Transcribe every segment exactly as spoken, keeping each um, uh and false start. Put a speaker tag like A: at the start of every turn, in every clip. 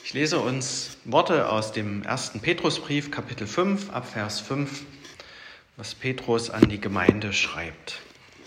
A: Ich lese uns Worte aus dem ersten Petrusbrief, Kapitel fünf, ab Vers fünf, was Petrus an die Gemeinde schreibt.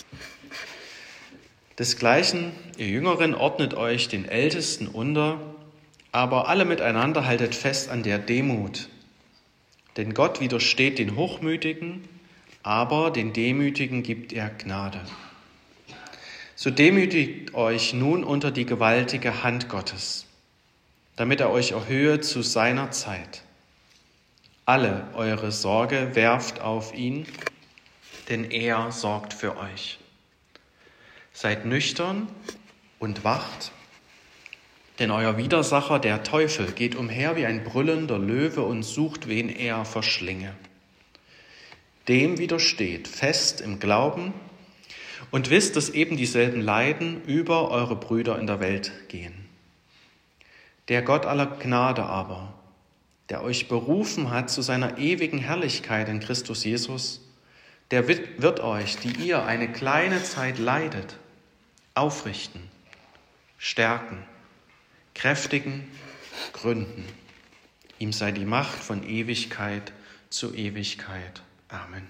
A: Desgleichen, ihr Jüngeren, ordnet euch den Ältesten unter, aber alle miteinander haltet fest an der Demut. Denn Gott widersteht den Hochmütigen, aber den Demütigen gibt er Gnade. So demütigt euch nun unter die gewaltige Hand Gottes, damit er euch erhöhe zu seiner Zeit. Alle eure Sorge werft auf ihn, denn er sorgt für euch. Seid nüchtern und wacht, denn euer Widersacher, der Teufel, geht umher wie ein brüllender Löwe und sucht, wen er verschlinge. Dem widersteht fest im Glauben und wisst, dass eben dieselben Leiden über eure Brüder in der Welt gehen. Der Gott aller Gnade aber, der euch berufen hat zu seiner ewigen Herrlichkeit in Christus Jesus, der wird euch, die ihr eine kleine Zeit leidet, aufrichten, stärken, kräftigen, gründen. Ihm sei die Macht von Ewigkeit zu Ewigkeit. Amen.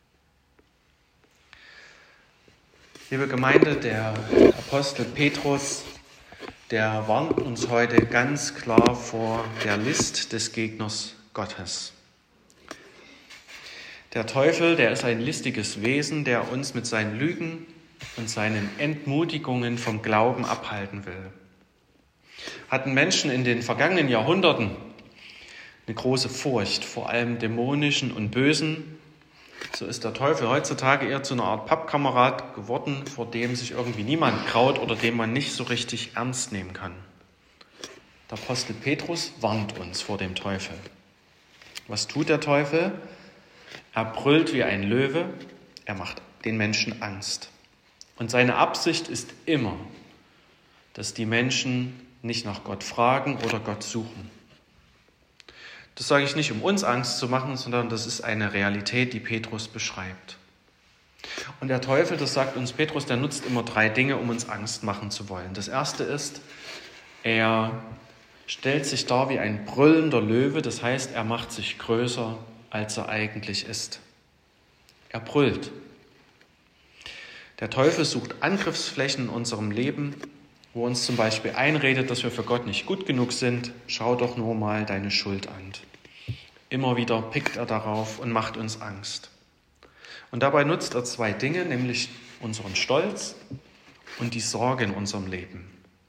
A: Liebe Gemeinde, der Apostel Petrus, der warnt uns heute ganz klar vor der List des Gegners Gottes. Der Teufel, der ist ein listiges Wesen, der uns mit seinen Lügen und seinen Entmutigungen vom Glauben abhalten will. Hatten Menschen in den vergangenen Jahrhunderten eine große Furcht vor allem Dämonischen und Bösen, so ist der Teufel heutzutage eher zu einer Art Pappkamerad geworden, vor dem sich irgendwie niemand graut oder den man nicht so richtig ernst nehmen kann. Der Apostel Petrus warnt uns vor dem Teufel. Was tut der Teufel? Er brüllt wie ein Löwe, er macht den Menschen Angst. Und seine Absicht ist immer, dass die Menschen nicht nach Gott fragen oder Gott suchen. Das sage ich nicht, um uns Angst zu machen, sondern das ist eine Realität, die Petrus beschreibt. Und der Teufel, das sagt uns Petrus, der nutzt immer drei Dinge, um uns Angst machen zu wollen. Das erste ist, er stellt sich dar wie ein brüllender Löwe, das heißt, er macht sich größer, als er eigentlich ist. Er brüllt. Der Teufel sucht Angriffsflächen in unserem Leben, wo uns zum Beispiel einredet, dass wir für Gott nicht gut genug sind. Schau doch nur mal deine Schuld an. Immer wieder pickt er darauf und macht uns Angst. Und dabei nutzt er zwei Dinge, nämlich unseren Stolz und die Sorge in unserem Leben.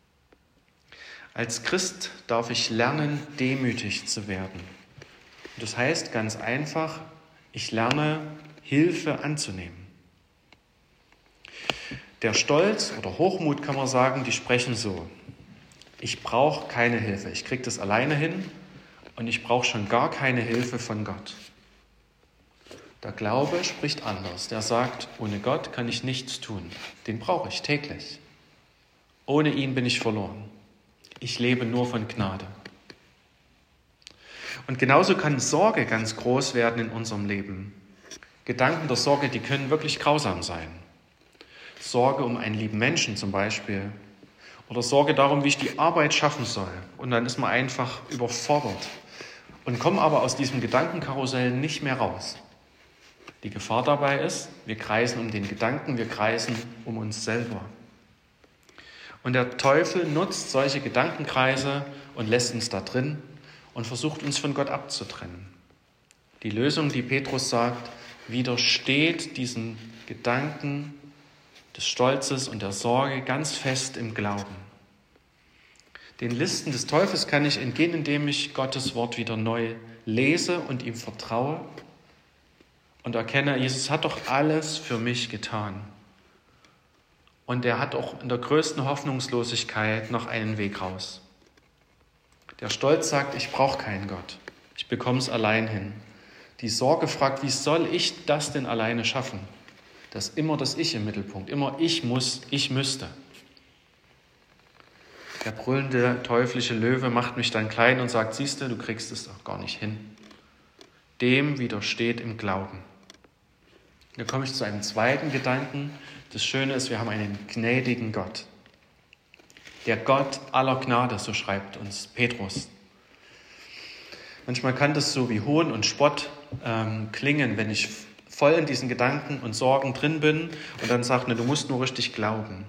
A: Als Christ darf ich lernen, demütig zu werden. Das heißt ganz einfach, ich lerne, Hilfe anzunehmen. Der Stolz oder Hochmut, kann man sagen, die sprechen so: Ich brauche keine Hilfe, ich kriege das alleine hin und ich brauche schon gar keine Hilfe von Gott. Der Glaube spricht anders. Der sagt, ohne Gott kann ich nichts tun. Den brauche ich täglich. Ohne ihn bin ich verloren. Ich lebe nur von Gnade. Und genauso kann Sorge ganz groß werden in unserem Leben. Gedanken der Sorge, die können wirklich grausam sein. Sorge um einen lieben Menschen zum Beispiel. Oder Sorge darum, wie ich die Arbeit schaffen soll. Und dann ist man einfach überfordert und kommt aber aus diesem Gedankenkarussell nicht mehr raus. Die Gefahr dabei ist, wir kreisen um den Gedanken, wir kreisen um uns selber. Und der Teufel nutzt solche Gedankenkreise und lässt uns da drin und versucht uns von Gott abzutrennen. Die Lösung, die Petrus sagt, widersteht diesen Gedanken des Stolzes und der Sorge ganz fest im Glauben. Den Listen des Teufels kann ich entgehen, indem ich Gottes Wort wieder neu lese und ihm vertraue und erkenne, Jesus hat doch alles für mich getan. Und er hat auch in der größten Hoffnungslosigkeit noch einen Weg raus. Der Stolz sagt, ich brauche keinen Gott, ich bekomme es allein hin. Die Sorge fragt, wie soll ich das denn alleine schaffen? Das ist immer das Ich im Mittelpunkt, immer ich muss, ich müsste. Der brüllende teuflische Löwe macht mich dann klein und sagt, siehst du, du kriegst es doch gar nicht hin. Dem widersteht im Glauben. Da komme ich zu einem zweiten Gedanken. Das Schöne ist, wir haben einen gnädigen Gott. Der Gott aller Gnade, so schreibt uns Petrus. Manchmal kann das so wie Hohn und Spott ähm, klingen, wenn ich voll in diesen Gedanken und Sorgen drin bin und dann sagt, ne, du musst nur richtig glauben.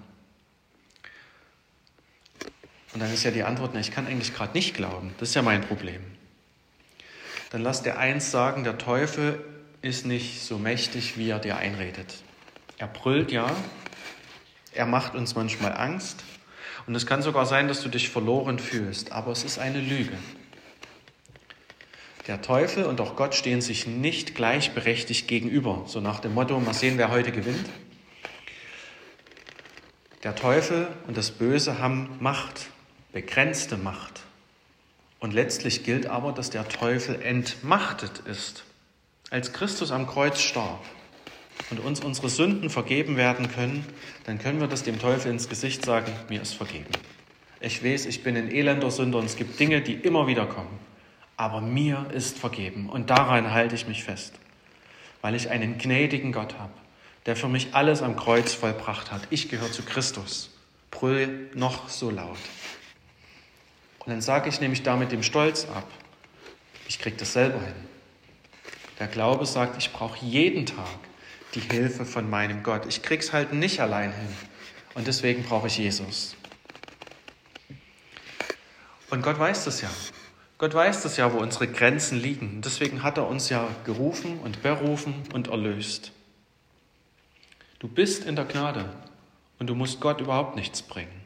A: Und dann ist ja die Antwort, ne, ich kann eigentlich gerade nicht glauben. Das ist ja mein Problem. Dann lass dir eins sagen, der Teufel ist nicht so mächtig, wie er dir einredet. Er brüllt ja, er macht uns manchmal Angst und es kann sogar sein, dass du dich verloren fühlst, aber es ist eine Lüge. Der Teufel und auch Gott stehen sich nicht gleichberechtigt gegenüber, so nach dem Motto, mal sehen, wer heute gewinnt. Der Teufel und das Böse haben Macht, begrenzte Macht. Und letztlich gilt aber, dass der Teufel entmachtet ist. Als Christus am Kreuz starb und uns unsere Sünden vergeben werden können, dann können wir das dem Teufel ins Gesicht sagen, mir ist vergeben. Ich weiß, ich bin ein elender Sünder und es gibt Dinge, die immer wieder kommen. Aber mir ist vergeben und daran halte ich mich fest, weil ich einen gnädigen Gott habe, der für mich alles am Kreuz vollbracht hat. Ich gehöre zu Christus. Brüll noch so laut. Und dann sage ich nämlich damit dem Stolz ab, ich kriege das selber hin. Der Glaube sagt, ich brauche jeden Tag die Hilfe von meinem Gott. Ich krieg's halt nicht allein hin und deswegen brauche ich Jesus. Und Gott weiß das ja. Gott weiß das ja, wo unsere Grenzen liegen. Deswegen hat er uns ja gerufen und berufen und erlöst. Du bist in der Gnade und du musst Gott überhaupt nichts bringen.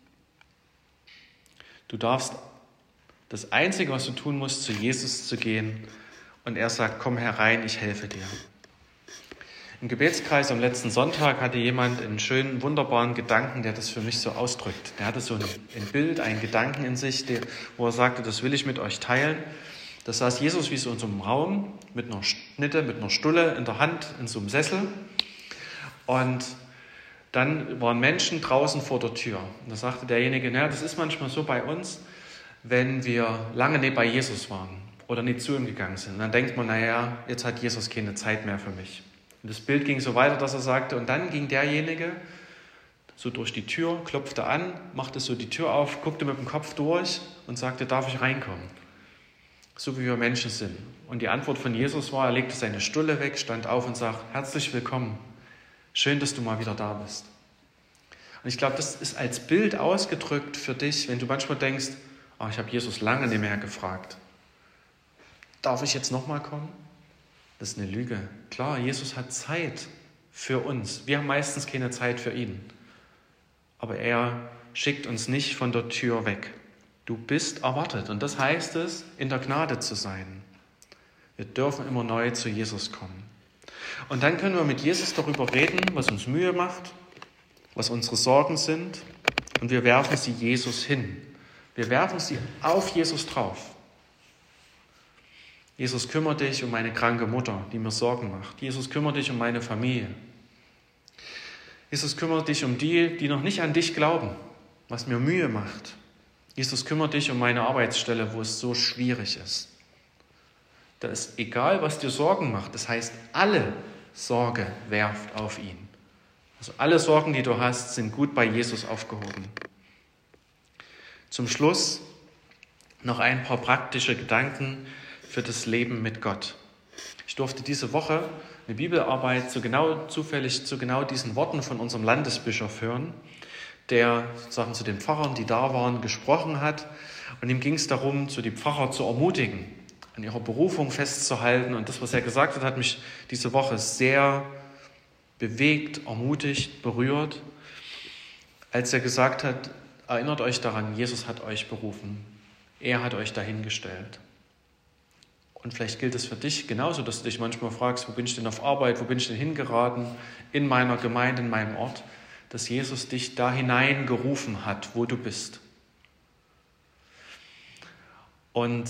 A: Du darfst, das Einzige, was du tun musst, zu Jesus zu gehen und er sagt, komm herein, ich helfe dir. Im Gebetskreis am letzten Sonntag hatte jemand einen schönen, wunderbaren Gedanken, der das für mich so ausdrückt. Der hatte so ein, ein Bild, einen Gedanken in sich, der, wo er sagte, das will ich mit euch teilen. Da saß Jesus wie so in so einem Raum mit einer Schnitte, mit einer Stulle in der Hand, in so einem Sessel. Und dann waren Menschen draußen vor der Tür. Und da sagte derjenige, naja, das ist manchmal so bei uns, wenn wir lange nicht bei Jesus waren oder nicht zu ihm gegangen sind. Und dann denkt man, naja, jetzt hat Jesus keine Zeit mehr für mich. Und das Bild ging so weiter, dass er sagte, und dann ging derjenige so durch die Tür, klopfte an, machte so die Tür auf, guckte mit dem Kopf durch und sagte, darf ich reinkommen? So wie wir Menschen sind. Und die Antwort von Jesus war, er legte seine Stulle weg, stand auf und sagte, herzlich willkommen, schön, dass du mal wieder da bist. Und ich glaube, das ist als Bild ausgedrückt für dich, wenn du manchmal denkst, oh, ich habe Jesus lange nicht mehr gefragt. Darf ich jetzt nochmal kommen? Das ist eine Lüge. Klar, Jesus hat Zeit für uns. Wir haben meistens keine Zeit für ihn. Aber er schickt uns nicht von der Tür weg. Du bist erwartet. Und das heißt es, in der Gnade zu sein. Wir dürfen immer neu zu Jesus kommen. Und dann können wir mit Jesus darüber reden, was uns Mühe macht, was unsere Sorgen sind. Und wir werfen sie Jesus hin. Wir werfen sie auf Jesus drauf. Jesus, kümmere dich um meine kranke Mutter, die mir Sorgen macht. Jesus, kümmere dich um meine Familie. Jesus, kümmere dich um die, die noch nicht an dich glauben, was mir Mühe macht. Jesus, kümmere dich um meine Arbeitsstelle, wo es so schwierig ist. Da ist egal, was dir Sorgen macht. Das heißt, alle Sorge werft auf ihn. Also alle Sorgen, die du hast, sind gut bei Jesus aufgehoben. Zum Schluss noch ein paar praktische Gedanken für das Leben mit Gott. Ich durfte diese Woche eine Bibelarbeit zu genau, zufällig zu genau diesen Worten von unserem Landesbischof hören, der sozusagen zu den Pfarrern, die da waren, gesprochen hat. Und ihm ging es darum, so die Pfarrer zu ermutigen, an ihrer Berufung festzuhalten. Und das, was er gesagt hat, hat mich diese Woche sehr bewegt, ermutigt, berührt, als er gesagt hat, erinnert euch daran, Jesus hat euch berufen. Er hat euch dahingestellt. Und vielleicht gilt es für dich genauso, dass du dich manchmal fragst, wo bin ich denn auf Arbeit, wo bin ich denn hingeraten, in meiner Gemeinde, in meinem Ort, dass Jesus dich da hineingerufen hat, wo du bist. Und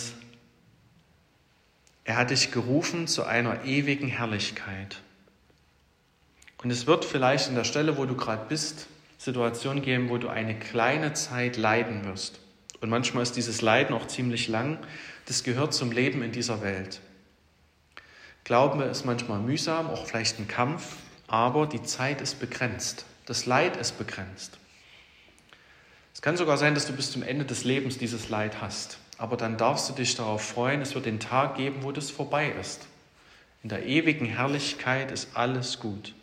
A: er hat dich gerufen zu einer ewigen Herrlichkeit. Und es wird vielleicht an der Stelle, wo du gerade bist, Situationen geben, wo du eine kleine Zeit leiden wirst. Und manchmal ist dieses Leiden auch ziemlich lang. Das gehört zum Leben in dieser Welt. Glauben ist manchmal mühsam, auch vielleicht ein Kampf, aber die Zeit ist begrenzt. Das Leid ist begrenzt. Es kann sogar sein, dass du bis zum Ende des Lebens dieses Leid hast. Aber dann darfst du dich darauf freuen, es wird den Tag geben, wo das vorbei ist. In der ewigen Herrlichkeit ist alles gut.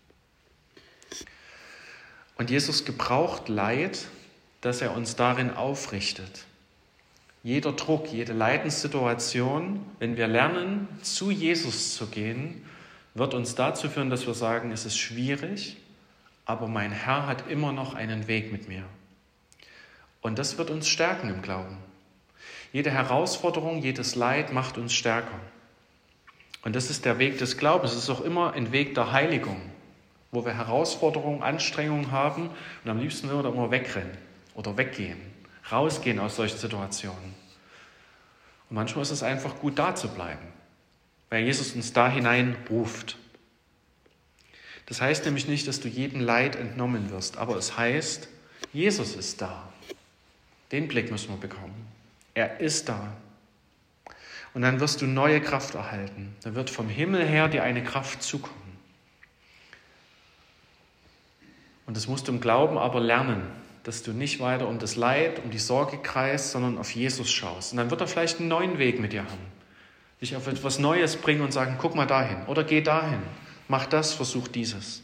A: Und Jesus gebraucht Leid, dass er uns darin aufrichtet. Jeder Druck, jede Leidenssituation, wenn wir lernen, zu Jesus zu gehen, wird uns dazu führen, dass wir sagen, es ist schwierig, aber mein Herr hat immer noch einen Weg mit mir. Und das wird uns stärken im Glauben. Jede Herausforderung, jedes Leid macht uns stärker. Und das ist der Weg des Glaubens. Es ist auch immer ein Weg der Heiligung, wo wir Herausforderungen, Anstrengungen haben und am liebsten würden wir immer wegrennen oder weggehen, rausgehen aus solchen Situationen. Und manchmal ist es einfach gut, da zu bleiben, weil Jesus uns da hinein ruft. Das heißt nämlich nicht, dass du jedem Leid entnommen wirst, aber es heißt, Jesus ist da. Den Blick müssen wir bekommen. Er ist da. Und dann wirst du neue Kraft erhalten. Dann wird vom Himmel her dir eine Kraft zukommen. Und das musst du im Glauben aber lernen, dass du nicht weiter um das Leid, um die Sorge kreist, sondern auf Jesus schaust. Und dann wird er vielleicht einen neuen Weg mit dir haben. Dich auf etwas Neues bringen und sagen, guck mal dahin oder geh dahin. Mach das, versuch dieses.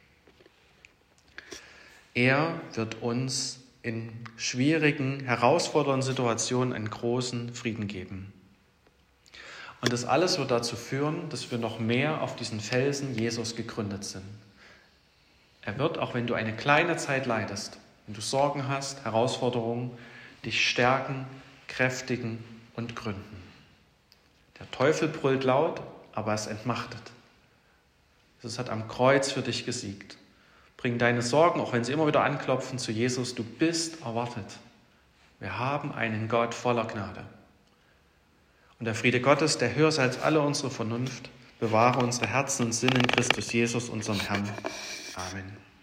A: Er wird uns in schwierigen, herausfordernden Situationen einen großen Frieden geben. Und das alles wird dazu führen, dass wir noch mehr auf diesen Felsen Jesus gegründet sind. Er wird, auch wenn du eine kleine Zeit leidest, wenn du Sorgen hast, Herausforderungen, dich stärken, kräftigen und gründen. Der Teufel brüllt laut, aber es entmachtet. Jesus hat am Kreuz für dich gesiegt. Bring deine Sorgen, auch wenn sie immer wieder anklopfen, zu Jesus. Du bist erwartet. Wir haben einen Gott voller Gnade. Und der Friede Gottes, der höher ist als alle unsere Vernunft, bewahre unsere Herzen und Sinne in Christus Jesus, unserem Herrn. Amen.